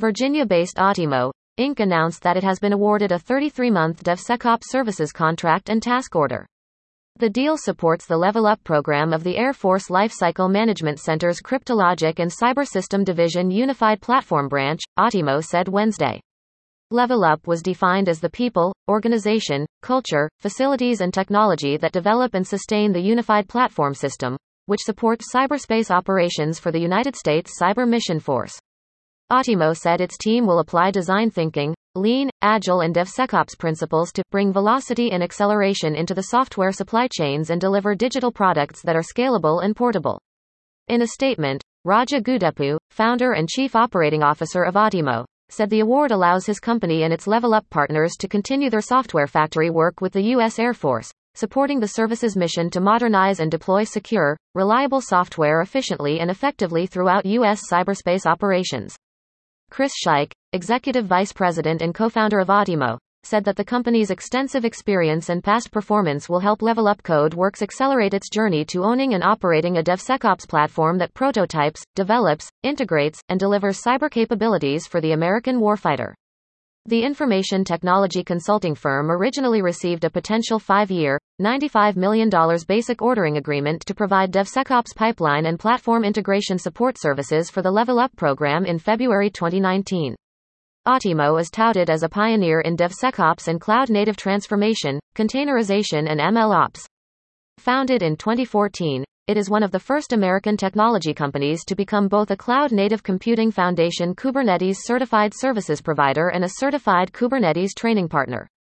Virginia-based Atimo, Inc. announced that it has been awarded a 33-month DevSecOps services contract and task order. The deal supports the Level Up program of the Air Force Lifecycle Management Center's Cryptologic and Cyber System Division Unified Platform Branch, Atimo said Wednesday. Level Up was defined as the people, organization, culture, facilities and technology that develop and sustain the unified platform system, which supports cyberspace operations for the United States Cyber Mission Force. Atimo said its team will apply design thinking, lean, agile and DevSecOps principles to bring velocity and acceleration into the software supply chains and deliver digital products that are scalable and portable. In a statement, Raja Gudepu, founder and chief operating officer of Atimo, said the award allows his company and its Level Up partners to continue their software factory work with the U.S. Air Force, supporting the service's mission to modernize and deploy secure, reliable software efficiently and effectively throughout U.S. cyberspace operations. Chris Scheich, executive vice president and co-founder of Atimo, said that the company's extensive experience and past performance will help Level Up Codeworks accelerate its journey to owning and operating a DevSecOps platform that prototypes, develops, integrates, and delivers cyber capabilities for the American warfighter. The information technology consulting firm originally received a potential 5-year, $95 million basic ordering agreement to provide DevSecOps pipeline and platform integration support services for the Level Up program in February 2019. Atimo is touted as a pioneer in DevSecOps and cloud-native transformation, containerization and MLOps. Founded in 2014, it is one of the first American technology companies to become both a Cloud-Native Computing Foundation Kubernetes certified services provider and a certified Kubernetes training partner.